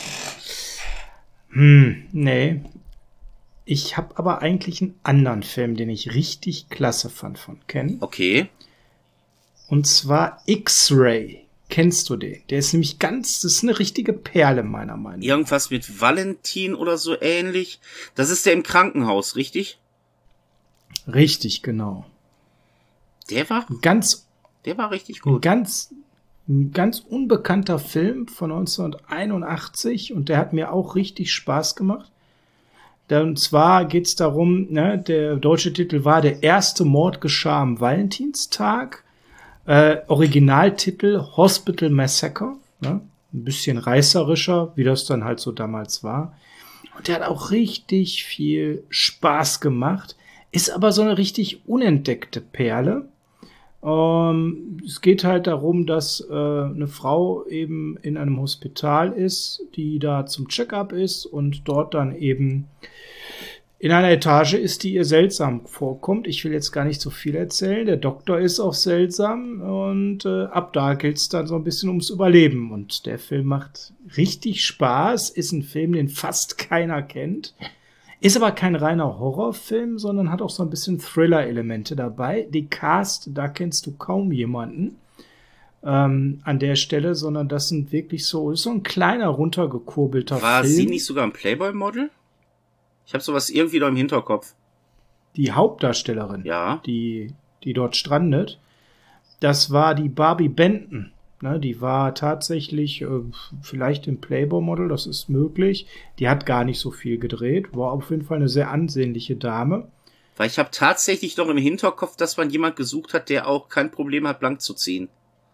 hm, nee. Ich habe aber eigentlich einen anderen Film, den ich richtig klasse fand von Ken. Okay. Und zwar X-Ray. Kennst du den? Der ist nämlich ganz, das ist eine richtige Perle, meiner Meinung nach. Irgendwas mit Valentin oder so ähnlich. Das ist der im Krankenhaus, richtig? Richtig, genau. Der war, Ganz, der war richtig ein gut. ganz, ein ganz unbekannter Film von neunzehnhunderteinundachtzig und der hat mir auch richtig Spaß gemacht. Und zwar geht's darum, ne, der deutsche Titel war Der erste Mord geschah am Valentinstag. Äh, Originaltitel Hospital Massacre. Ne? Ein bisschen reißerischer, wie das dann halt so damals war. Und der hat auch richtig viel Spaß gemacht. Ist aber so eine richtig unentdeckte Perle. Ähm, es geht halt darum, dass äh, eine Frau eben in einem Hospital ist, die da zum Check-up ist und dort dann eben in einer Etage ist, die ihr seltsam vorkommt. Ich will jetzt gar nicht so viel erzählen. Der Doktor ist auch seltsam und äh, ab da geht's dann so ein bisschen ums Überleben. Und der Film macht richtig Spaß, ist ein Film, den fast keiner kennt. Ist aber kein reiner Horrorfilm, sondern hat auch so ein bisschen Thriller-Elemente dabei. Die Cast, da kennst du kaum jemanden ähm, an der Stelle, sondern das sind wirklich so, ist so ein kleiner, runtergekurbelter War Film. sie nicht sogar ein Playboy-Model? Ich habe sowas irgendwie da im Hinterkopf. Die Hauptdarstellerin, Ja. die, die dort strandet, das war die Barbie Benton. Ne, die war tatsächlich äh, vielleicht im Playboy-Model, das ist möglich. Die hat gar nicht so viel gedreht, war auf jeden Fall eine sehr ansehnliche Dame. Weil ich habe tatsächlich noch im Hinterkopf, dass man jemand gesucht hat, der auch kein Problem hat, blank zu ziehen.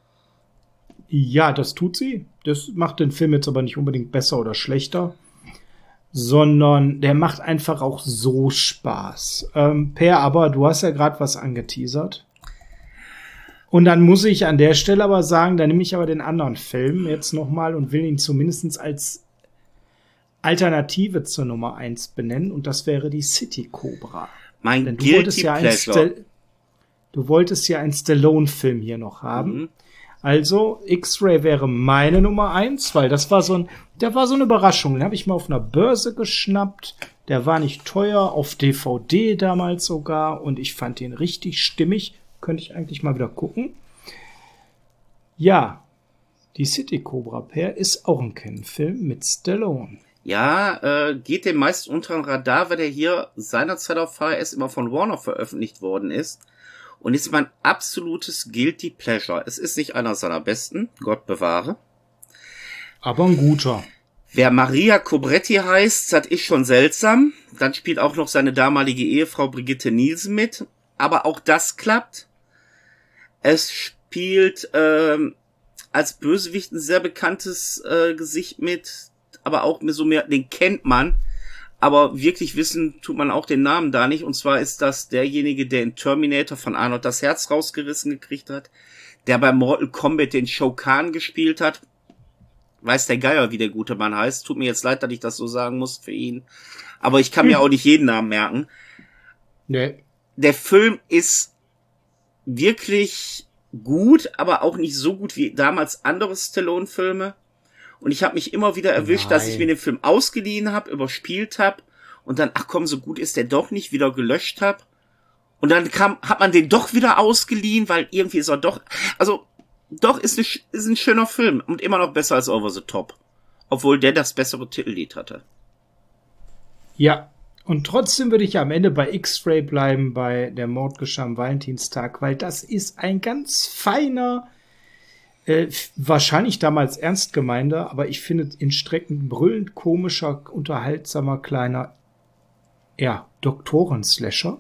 Ja, das tut sie. Das macht den Film jetzt aber nicht unbedingt besser oder schlechter, sondern der macht einfach auch so Spaß. Ähm, Per, aber du hast ja gerade was angeteasert. Und dann muss ich an der Stelle aber sagen, da nehme ich aber den anderen Film jetzt noch mal und will ihn zumindest als Alternative zur Nummer eins benennen. Und das wäre die City Cobra. Mein Denn du Guilty wolltest ja ein Pleasure. Sta- Du wolltest ja einen Stallone-Film hier noch haben. Mhm. Also, X-Ray wäre meine Nummer eins, weil das war so ein, der war so eine Überraschung. Den habe ich mal auf einer Börse geschnappt. Der war nicht teuer, auf D V D damals sogar. Und ich fand den richtig stimmig. Könnte ich eigentlich mal wieder gucken. Ja, die City Cobra Pair ist auch ein Kennenfilm mit Stallone. Ja, äh, geht dem meist unter den Radar, weil der hier seinerzeit auf V H S immer von Warner veröffentlicht worden ist. Und ist mein absolutes Guilty Pleasure. Es ist nicht einer seiner besten, Gott bewahre. Aber ein guter. Wer Maria Cobretti heißt, das ist schon seltsam. Dann spielt auch noch seine damalige Ehefrau Brigitte Nielsen mit. Aber auch das klappt. Es spielt ähm, als Bösewicht ein sehr bekanntes äh, Gesicht mit. Aber auch so mehr, den kennt man. Aber wirklich wissen tut man auch den Namen da nicht. Und zwar ist das derjenige, der in Terminator von Arnold das Herz rausgerissen gekriegt hat. Der bei Mortal Kombat den Shao Kahn gespielt hat. Weiß der Geier, wie der gute Mann heißt. Tut mir jetzt leid, dass ich das so sagen muss für ihn. Aber ich kann mir auch nicht jeden Namen merken. Nee. Der Film ist wirklich gut, aber auch nicht so gut wie damals andere Stallone-Filme. Und ich habe mich immer wieder erwischt, Nein. dass ich mir den Film ausgeliehen habe, überspielt habe und dann, ach komm, so gut ist der doch nicht, wieder gelöscht habe. Und dann kam, hat man den doch wieder ausgeliehen, weil irgendwie ist er doch, also doch ist, eine, ist ein schöner Film und immer noch besser als Over the Top. Obwohl der das bessere Titellied hatte. Ja, und trotzdem würde ich am Ende bei X-Ray bleiben, bei Der Mord geschah am Valentinstag, weil das ist ein ganz feiner, Äh, wahrscheinlich damals ernst gemeinter, aber ich finde in Strecken brüllend komischer, unterhaltsamer, kleiner, ja, Doktoren-Slasher.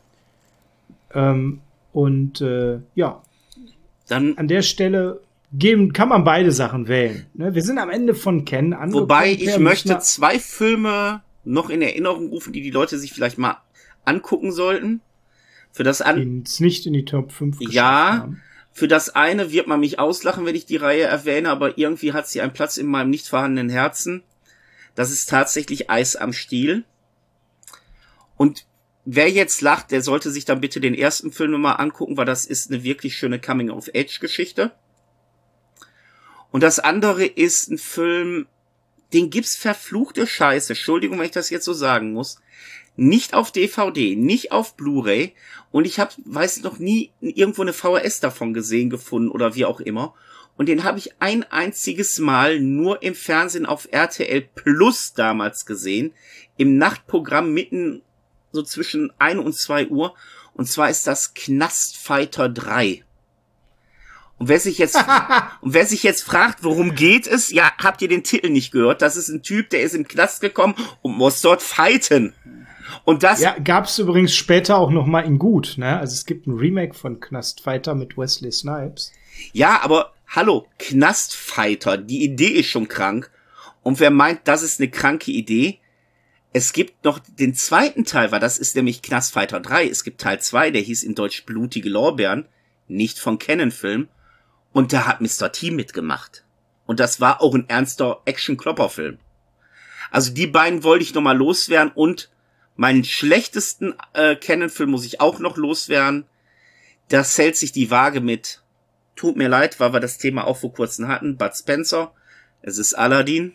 Ähm, und äh, ja, Dann, an der Stelle geben, kann man beide Sachen wählen. Ne? Wir sind am Ende von Ken angekommen. wobei ich Per, möchte wir- zwei Filme noch in Erinnerung rufen, die die Leute sich vielleicht mal angucken sollten. Für das an die es nicht in die Top fünf geschafft Ja, haben. für das eine wird man mich auslachen, wenn ich die Reihe erwähne, aber irgendwie hat sie einen Platz in meinem nicht vorhandenen Herzen. Das ist tatsächlich Eis am Stiel. Und wer jetzt lacht, der sollte sich dann bitte den ersten Film mal angucken, weil das ist eine wirklich schöne Coming-of-Age-Geschichte. Und das andere ist ein Film, den gibt's verfluchte Scheiße, Entschuldigung, wenn ich das jetzt so sagen muss, nicht auf D V D, nicht auf Blu-ray, und ich habe, weiß noch nie irgendwo eine V H S davon gesehen, gefunden oder wie auch immer, und den habe ich ein einziges Mal nur im Fernsehen auf R T L Plus damals gesehen, im Nachtprogramm mitten so zwischen ein und zwei Uhr, und zwar ist das Knastfighter drei. Und wer sich jetzt, und wer sich jetzt fragt, worum geht es? Ja, habt ihr den Titel nicht gehört? Das ist ein Typ, der ist im Knast gekommen und muss dort fighten. Und das, Ja, gab's übrigens später auch noch mal in gut. Ne? Also es gibt ein Remake von Knastfighter mit Wesley Snipes. ja, aber hallo, Knastfighter, die Idee ist schon krank. Und wer meint, das ist eine kranke Idee, es gibt noch den zweiten Teil, weil das ist nämlich Knastfighter drei. Es gibt Teil zwei, der hieß in Deutsch Blutige Lorbeeren, nicht von Canon-Film. Und da hat Mister T mitgemacht. Und das war auch ein ernster Action-Klopper-Film. Also die beiden wollte ich noch mal loswerden. Und meinen schlechtesten äh, Canon-Film muss ich auch noch loswerden. Das hält sich die Waage mit, tut mir leid, weil wir das Thema auch vor kurzem hatten, Bud Spencer. Es ist Aladdin.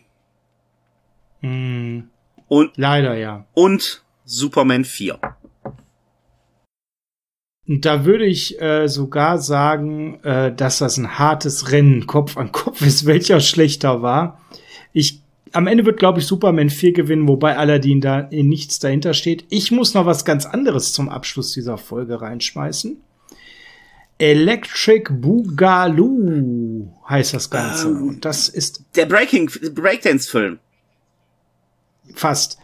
Hm, Und, leider ja. und Superman vier. Und da würde ich äh, sogar sagen, äh, dass das ein hartes Rennen Kopf an Kopf ist, welcher schlechter war. Ich am Ende wird, glaube ich, Superman vier gewinnen, wobei Aladdin da in nichts dahinter steht. Ich muss noch was ganz anderes zum Abschluss dieser Folge reinschmeißen. Electric Boogaloo heißt das Ganze. Ähm, Und das ist Der Breaking, Breakdance-Film. fast.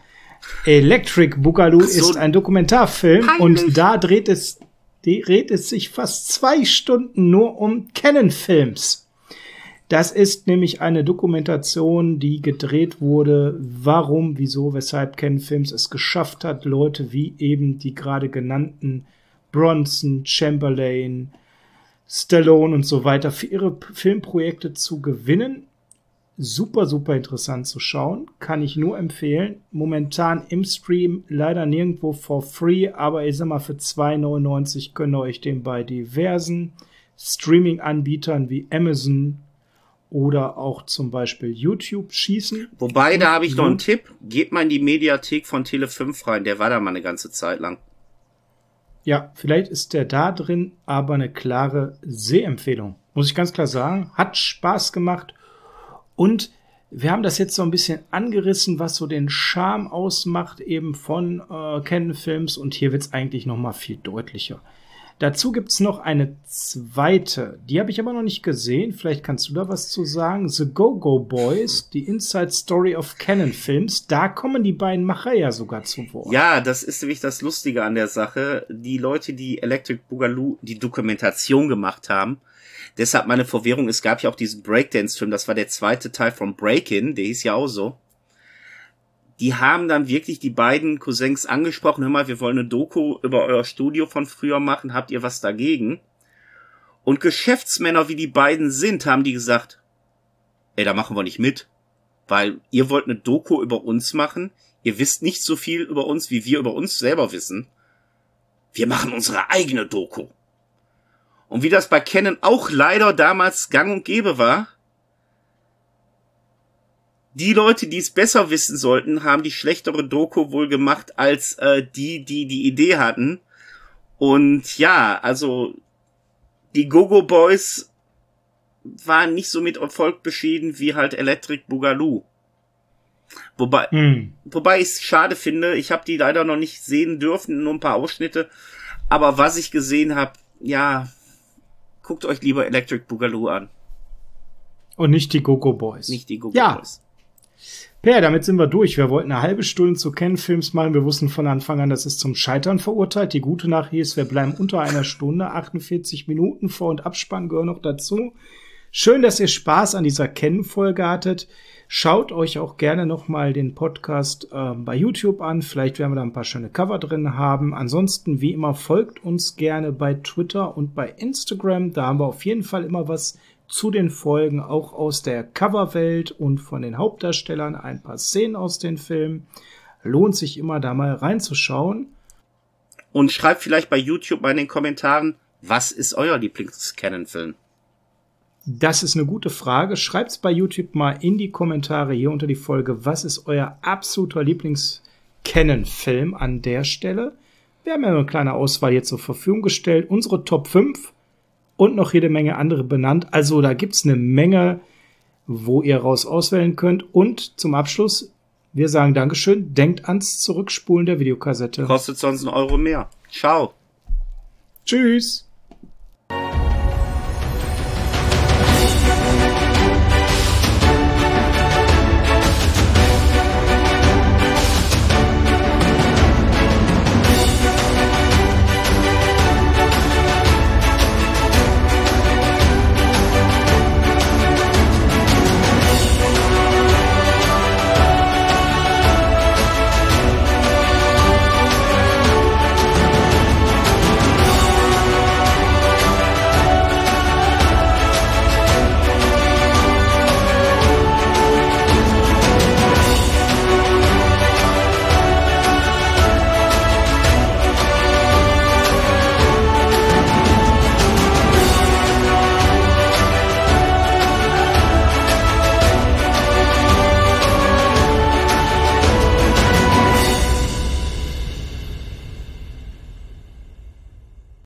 Electric Boogaloo so, ist ein Dokumentarfilm peinlich. Und da dreht es, dreht es sich fast zwei Stunden nur um Canon-Films. Das ist nämlich eine Dokumentation, die gedreht wurde, warum, wieso, weshalb Canon Films es geschafft hat, Leute wie eben die gerade genannten Bronson, Chamberlain, Stallone und so weiter für ihre Filmprojekte zu gewinnen. Super, super interessant zu schauen. Kann ich nur empfehlen. Momentan im Stream leider nirgendwo for free, aber ich sag mal, für zwei neunundneunzig könnt ihr euch den bei diversen Streaming-Anbietern wie Amazon oder auch zum Beispiel YouTube schießen. Wobei, da habe ich noch einen Tipp. Geht mal in die Mediathek von Tele fünf rein. Der war da mal eine ganze Zeit lang. Ja, vielleicht ist der da drin, aber eine klare Sehempfehlung. Muss ich ganz klar sagen. Hat Spaß gemacht. Und wir haben das jetzt so ein bisschen angerissen, was so den Charme ausmacht eben von äh, Canon Films. Und hier wird es eigentlich noch mal viel deutlicher. Dazu gibt's noch eine zweite. Die habe ich aber noch nicht gesehen. Vielleicht kannst du da was zu sagen. The Go-Go Boys, die Inside Story of Canon Films. Da kommen die beiden Macher ja sogar zu Wort. Ja, das ist nämlich das Lustige an der Sache. Die Leute, die Electric Boogaloo die Dokumentation gemacht haben. Deshalb meine Verwirrung. Es gab ja auch diesen Breakdance-Film. Das war der zweite Teil von Break-In. Der hieß ja auch so. Die haben dann wirklich die beiden Cousins angesprochen, hör mal, wir wollen eine Doku über euer Studio von früher machen, habt ihr was dagegen? Und Geschäftsmänner, wie die beiden sind, haben die gesagt, ey, da machen wir nicht mit, weil ihr wollt eine Doku über uns machen, ihr wisst nicht so viel über uns, wie wir über uns selber wissen. Wir machen unsere eigene Doku. Und wie das bei Canon auch leider damals gang und gäbe war, die Leute, die es besser wissen sollten, haben die schlechtere Doku wohl gemacht als äh, die, die die Idee hatten. Und ja, also die Go-Go Boys waren nicht so mit Erfolg beschieden wie halt Electric Boogaloo. Wobei, hm. wobei ich es schade finde, ich habe die leider noch nicht sehen dürfen, nur ein paar Ausschnitte. Aber was ich gesehen habe, ja, guckt euch lieber Electric Boogaloo an. Und nicht die Go-Go Boys. Nicht die Go-Go ja. Boys. Per, damit sind wir durch. Wir wollten eine halbe Stunde zu Canon Films machen. Wir wussten von Anfang an, das ist zum Scheitern verurteilt. Die gute Nachricht ist, wir bleiben unter einer Stunde. achtundvierzig Minuten Vor- und Abspann gehören noch dazu. Schön, dass ihr Spaß an dieser Canon-Folge hattet. Schaut euch auch gerne noch mal den Podcast äh, bei YouTube an. Vielleicht werden wir da ein paar schöne Cover drin haben. Ansonsten, wie immer, folgt uns gerne bei Twitter und bei Instagram. Da haben wir auf jeden Fall immer was zu den Folgen, auch aus der Coverwelt und von den Hauptdarstellern, ein paar Szenen aus den Filmen. Lohnt sich immer, da mal reinzuschauen. Und schreibt vielleicht bei YouTube mal in den Kommentaren, was ist euer Lieblings-Canon-Film? Das ist eine gute Frage. Schreibt's bei YouTube mal in die Kommentare hier unter die Folge, was ist euer absoluter Lieblings-Canon-Film an der Stelle? Wir haben ja eine kleine Auswahl hier zur Verfügung gestellt. Unsere Top fünf. Und noch jede Menge andere benannt. Also da gibt's eine Menge, wo ihr raus auswählen könnt. Und zum Abschluss, wir sagen Dankeschön. Denkt ans Zurückspulen der Videokassette. Kostet sonst einen Euro mehr. Ciao. Tschüss.